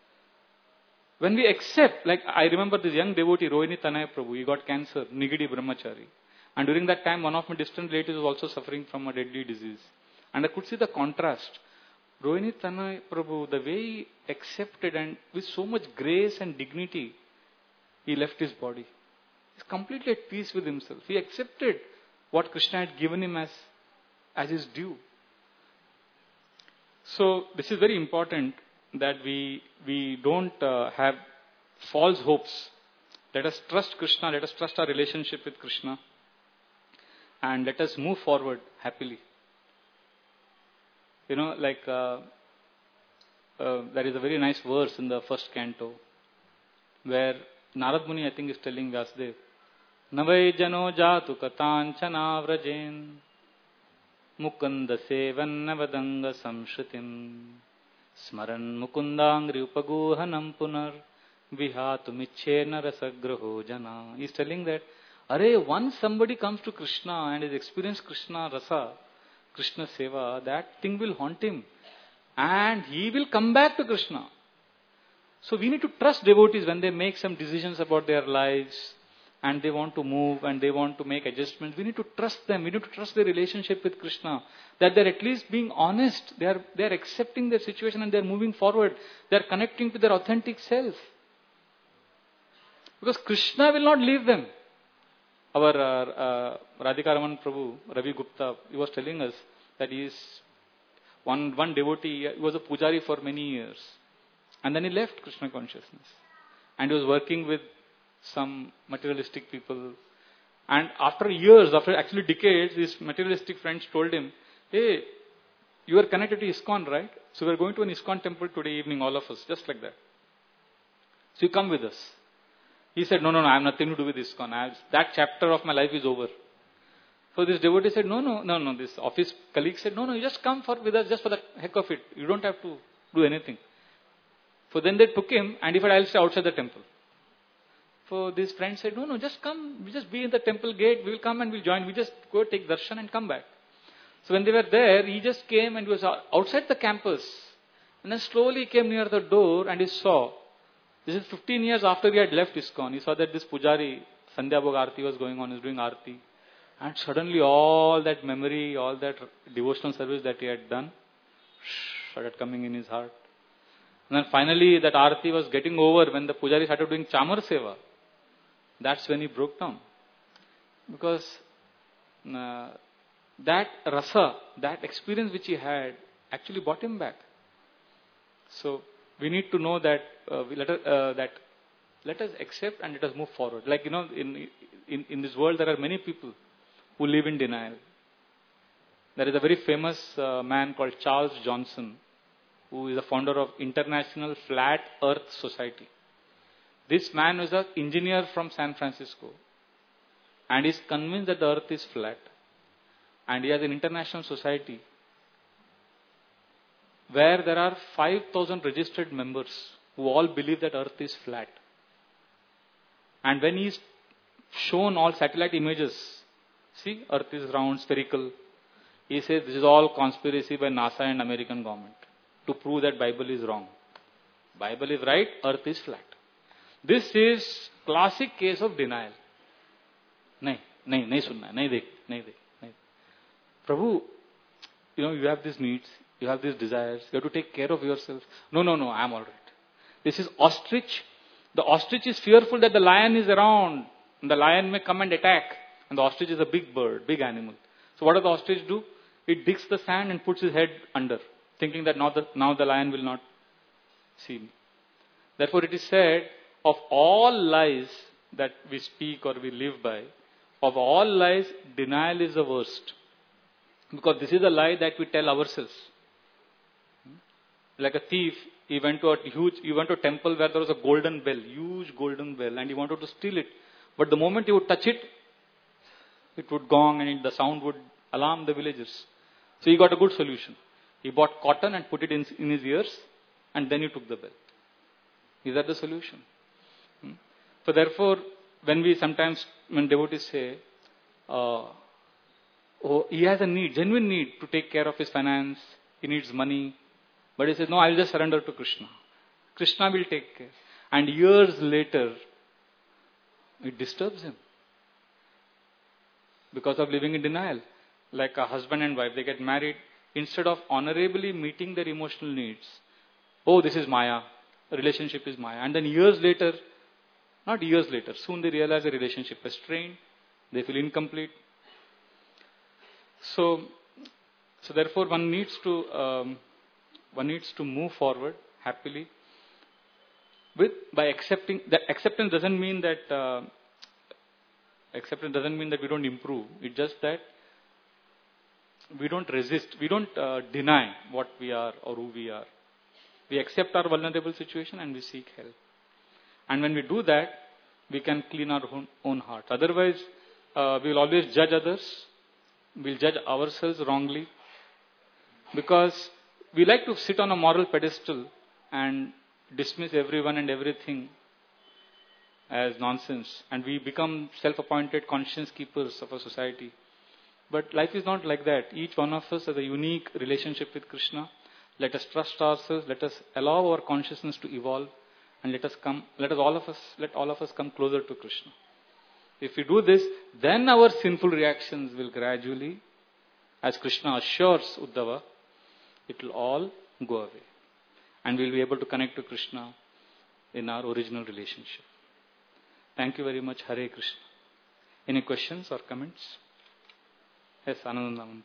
[SPEAKER 1] When we accept, like I remember this young devotee, Rohini Tanay Prabhu, he got cancer, Nigidi Brahmachari. And during that time, one of my distant relatives was also suffering from a deadly disease. And I could see the contrast. Rohini Tanay Prabhu, the way he accepted and with so much grace and dignity, he left his body. He's completely at peace with himself. He accepted what Krishna had given him as as is due. So this is very important that we don't have false hopes. Let us trust Krishna, let us trust our relationship with Krishna, and let us move forward happily. Like there is a very nice verse in the first canto where Narad Muni, I think, is telling Vyasdev, Navai jano jatu katanchana vrajen mukunda sevan navadanga samshrutim smaran mukundangri upaguhanam punar vihatumichena rasagraho jana. He is telling that, once somebody comes to Krishna and has experienced Krishna rasa, Krishna seva, that thing will haunt him. And he will come back to Krishna. So we need to trust devotees when they make some decisions about their lives and they want to move and they want to make adjustments. We need to trust them. We need to trust their relationship with Krishna. That they're at least being honest. They're accepting their situation and they're moving forward. They're connecting to their authentic self. Because Krishna will not leave them. Our Radhikaraman Prabhu, Ravi Gupta, he was telling us that he is one devotee. He was a pujari for many years. And then he left Krishna consciousness. And he was working with some materialistic people. And after years, after actually decades, his materialistic friends told him, hey, you are connected to ISKCON, right? So we are going to an ISKCON temple today evening, all of us, just like that. So you come with us. He said, no, I have nothing to do with ISKCON. That chapter of my life is over. So this devotee said, no. This office colleague said, no, you just come with us just for the heck of it. You don't have to do anything. So then they took him and he said, I'll stay outside the temple. So this friend said, no, just come. We just be in the temple gate. We will come and we'll join. We just go take darshan and come back. So when they were there, he just came and he was outside the campus. And then slowly he came near the door and he saw. This is 15 years after he had left ISKCON. He saw that this pujari, Sandhya Bhog Aarti was going on. He was doing Aarti. And suddenly all that memory, all that devotional service that he had done, started coming in his heart. And then finally that Aarti was getting over when the pujari started doing Chamar Seva. That's when he broke down. Because that rasa, that experience which he had, actually brought him back. So we need to know that let us accept and let us move forward. Like, in this world there are many people who live in denial. There is a very famous man called Charles Johnson, who is the founder of International Flat Earth Society. This man was an engineer from San Francisco and is convinced that the earth is flat. And he has an international society where there are 5,000 registered members who all believe that earth is flat. And when he is shown all satellite images, see, earth is round, spherical, he says this is all conspiracy by NASA and American government to prove that Bible is wrong. Bible is right, earth is flat. This is classic case of denial. Nahi sunna, nahi dekh. Prabhu, you have these needs, you have these desires, you have to take care of yourself. No, I am all right. This is ostrich. The ostrich is fearful that the lion is around. And the lion may come and attack. And the ostrich is a big bird, big animal. So what does the ostrich do? It digs the sand and puts his head under, thinking that now the lion will not see me. Therefore it is said, of all lies that we speak or we live by, of all lies, denial is the worst. Because this is a lie that we tell ourselves. Like a thief, he went to a temple where there was a golden bell, huge golden bell, and he wanted to steal it. But the moment he would touch it, it would gong and the sound would alarm the villagers. So he got a good solution. He bought cotton and put it in his ears, and then he took the bell. Is that the solution? So therefore, when devotees say, he has a need, genuine need to take care of his finance, he needs money, but he says, no, I will just surrender to Krishna. Krishna will take care. And years later, it disturbs him because of living in denial. Like a husband and wife, they get married, instead of honorably meeting their emotional needs. Oh, this is Maya. A relationship is Maya. And then soon they realize the relationship is strained. They feel incomplete. So, So therefore, one needs to move forward happily by accepting. That acceptance doesn't mean that we don't improve. It's just that we don't resist, we don't deny what we are or who we are. We accept our vulnerable situation and we seek help. And when we do that, we can clean our own heart. Otherwise, we will always judge others. We'll judge ourselves wrongly. Because we like to sit on a moral pedestal and dismiss everyone and everything as nonsense. And we become self-appointed conscience keepers of a society. But life is not like that. Each one of us has a unique relationship with Krishna. Let us trust ourselves. Let us allow our consciousness to evolve. And let all of us come closer to Krishna. If we do this, then our sinful reactions will gradually, as Krishna assures Uddhava, it will all go away. And we will be able to connect to Krishna in our original relationship. Thank you very much. Hare Krishna. Any questions or comments? Yes, Anandandaman.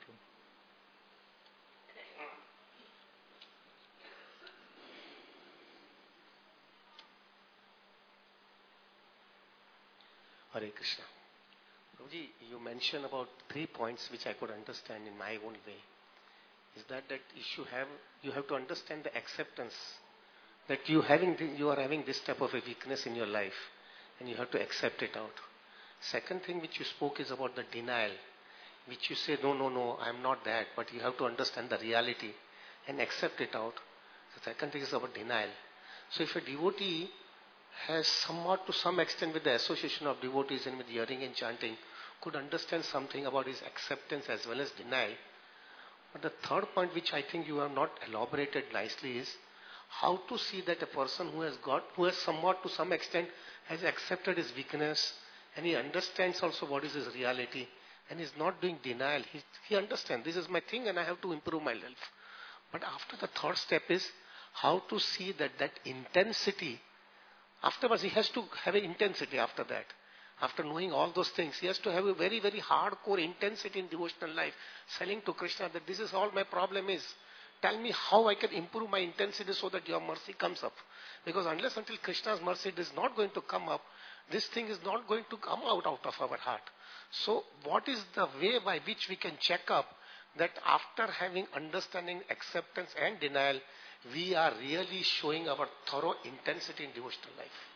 [SPEAKER 2] Hare Krishna. Prabhuji, you mentioned about 3 points which I could understand in my own way. Is that you have to understand the acceptance that you are having this type of a weakness in your life, and you have to accept it out. Second thing which you spoke is about the denial, which you say, no, I am not that, but you have to understand the reality and accept it out. The second thing is about denial. So if a devotee has somewhat to some extent with the association of devotees and with hearing and chanting, could understand something about his acceptance as well as denial. But the third point which I think you have not elaborated nicely is how to see that a person who has somewhat to some extent has accepted his weakness and he understands also what is his reality and is not doing denial. He understands this is my thing and I have to improve myself. But after the third step is how to see that intensity. Afterwards, he has to have an intensity after that. After knowing all those things, he has to have a very, very hardcore intensity in devotional life. Selling to Krishna that this is all my problem is. Tell me how I can improve my intensity so that your mercy comes up. Because unless until Krishna's mercy is not going to come up, this thing is not going to come out of our heart. So what is the way by which we can check up that after having understanding, acceptance and denial, we are really showing our thorough intensity in devotional life?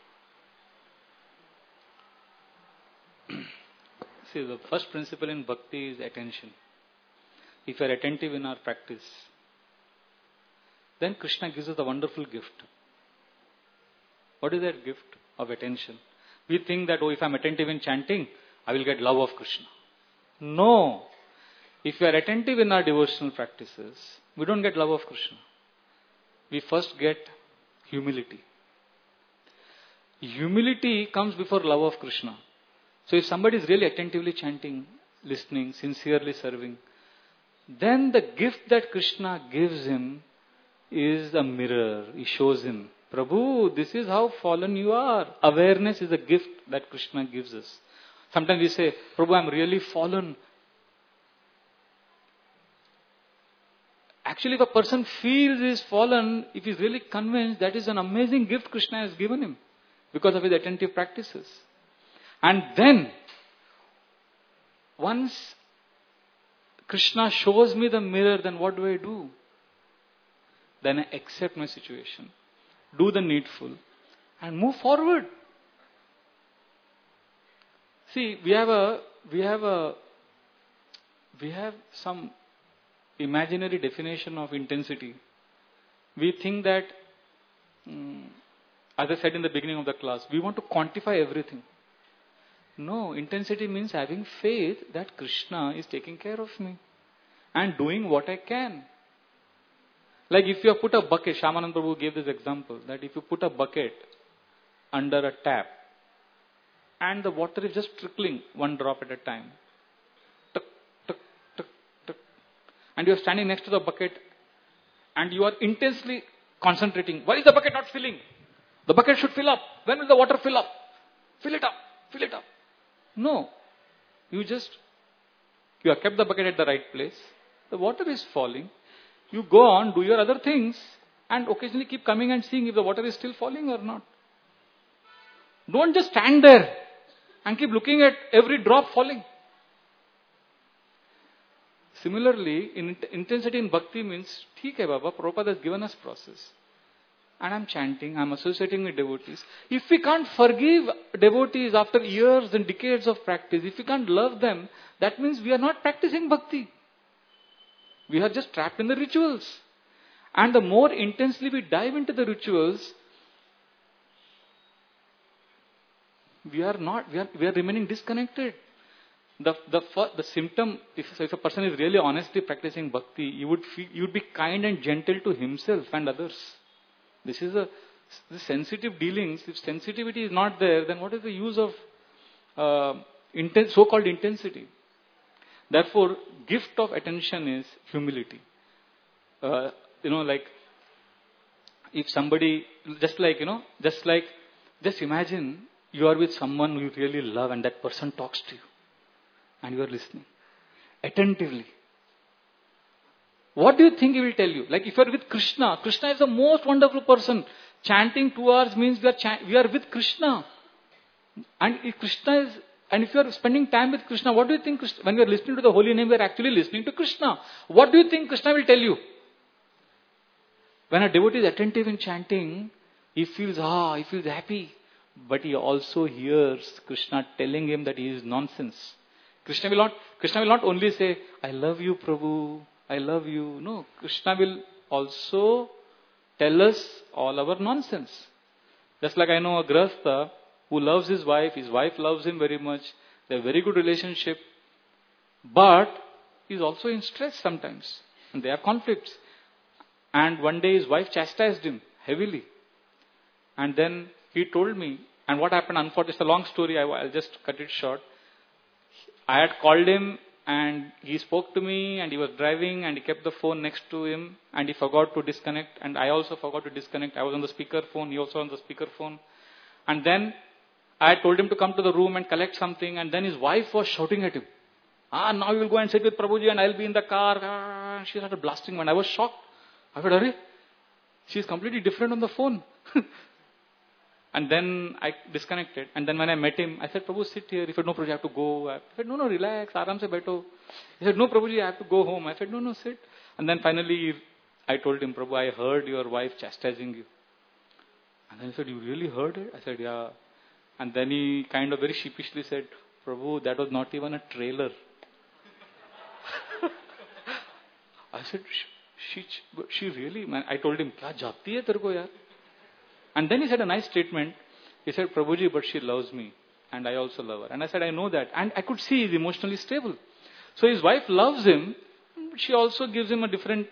[SPEAKER 1] See, the first principle in bhakti is attention. If we are attentive in our practice, then Krishna gives us a wonderful gift. What is that gift of attention? We think that, if I am attentive in chanting, I will get love of Krishna. No. If we are attentive in our devotional practices, we don't get love of Krishna. We first get humility. Humility comes before love of Krishna. So if somebody is really attentively chanting, listening, sincerely serving, then the gift that Krishna gives him is a mirror. He shows him, Prabhu, this is how fallen you are. Awareness is a gift that Krishna gives us. Sometimes we say, Prabhu, I am really fallen. Actually, if a person feels he is fallen, if he is really convinced, that is an amazing gift Krishna has given him because of his attentive practices. And then, once Krishna shows me the mirror, then what do I do? Then I accept my situation, do the needful, and move forward. See, we have some imaginary definition of intensity. We think that, as I said in the beginning of the class, we want to quantify everything. No, intensity means having faith that Krishna is taking care of me and doing what I can. Like if you have put a bucket, Shyamanand Prabhu gave this example, that if you put a bucket under a tap and the water is just trickling one drop at a time, tuk, tuk, tuk, tuk, and you are standing next to the bucket and you are intensely concentrating, why is the bucket not filling? The bucket should fill up. When will the water fill up? Fill it up, fill it up. No, you have kept the bucket at the right place, The water is falling. You go on, do your other things, and occasionally keep coming and seeing if the water is still falling or not. Don't just stand there and keep looking at every drop falling. Similarly, intensity in bhakti means, theek hai Baba, Prabhupada has given us process. And I'm chanting, I'm associating with devotees. If we can't forgive devotees after years and decades of practice, if we can't love them, that means we are not practicing bhakti. We are just trapped in the rituals. And the more intensely we dive into the rituals, we are remaining disconnected. The symptom, if a person is really honestly practicing bhakti, you would be kind and gentle to himself and others. This is the sensitive dealings. If sensitivity is not there, then what is the use of so-called intensity? Therefore, gift of attention is humility. Like if somebody, just imagine you are with someone you really love and that person talks to you and you are listening attentively. What do you think he will tell you? Like if you are with Krishna, Krishna is the most wonderful person. Chanting 2 hours means we are with Krishna. And if you are spending time with Krishna, what do you think when we are listening to the holy name, we are actually listening to Krishna. What do you think Krishna will tell you? When a devotee is attentive in chanting, he feels happy. But he also hears Krishna telling him that he is nonsense. Krishna will not only say, I love you, Prabhu, I love you. No, Krishna will also tell us all our nonsense. Just like I know a grahastha who loves his wife loves him very much, they have a very good relationship, but he is also in stress sometimes, and they have conflicts. And one day his wife chastised him heavily. And then he told me, and what happened, unfortunately, it's a long story, I'll just cut it short. I had called him and he spoke to me and he was driving and he kept the phone next to him and he forgot to disconnect and I also forgot to disconnect. I was on the speaker phone, he also on the speaker phone. And then I told him to come to the room and collect something and then his wife was shouting at him. Now you will go and sit with Prabhuji and I'll be in the car. She started blasting me and I was shocked. I said, Arey, she's completely different on the phone. And then I disconnected. And then when I met him, I said, Prabhu, sit here. He said, no, Prabhuji, I have to go. I said, no, relax. Aaram se baito. He said, no, Prabhuji, I have to go home. I said, no, sit. And then finally, I told him, Prabhu, I heard your wife chastising you. And then he said, you really heard it? I said, yeah. And then he kind of very sheepishly said, Prabhu, that was not even a trailer. I said, she really, man. I told him, kya jati hai terko yaar? And then he said a nice statement. He said, Prabhuji, but she loves me. And I also love her. And I said, I know that. And I could see he's emotionally stable. So his wife loves him. She also gives him a different,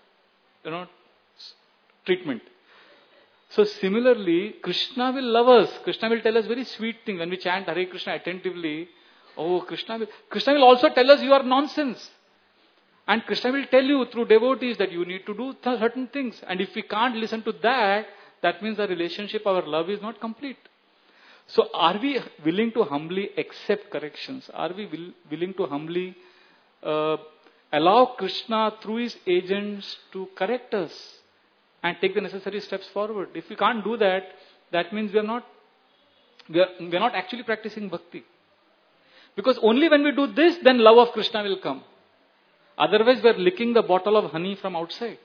[SPEAKER 1] treatment. So similarly, Krishna will love us. Krishna will tell us very sweet things. When we chant Hare Krishna attentively, Krishna will also tell us you are nonsense. And Krishna will tell you through devotees that you need to do certain things. And if we can't listen to that, that means the relationship, our love is not complete. So are we willing to humbly accept corrections? Are we willing to humbly allow Krishna through his agents to correct us and take the necessary steps forward? If we can't do that, that means we are not actually practicing bhakti. Because only when we do this, then love of Krishna will come. Otherwise, we are licking the bottle of honey from outside.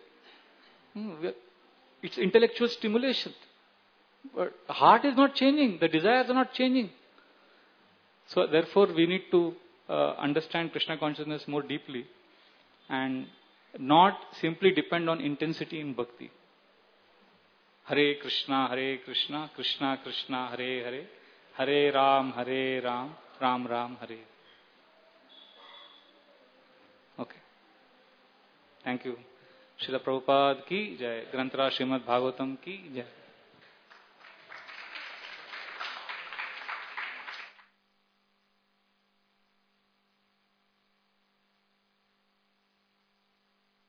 [SPEAKER 1] It's intellectual stimulation. But the heart is not changing. The desires are not changing. So therefore, we need to understand Krishna consciousness more deeply and not simply depend on intensity in bhakti. Hare Krishna, Krishna Krishna, Hare Hare, Hare Ram, Ram Ram, Hare. Okay. Thank you. Srila Prabhupada ki jai. Granthra Srimad Bhagavatam ki jai.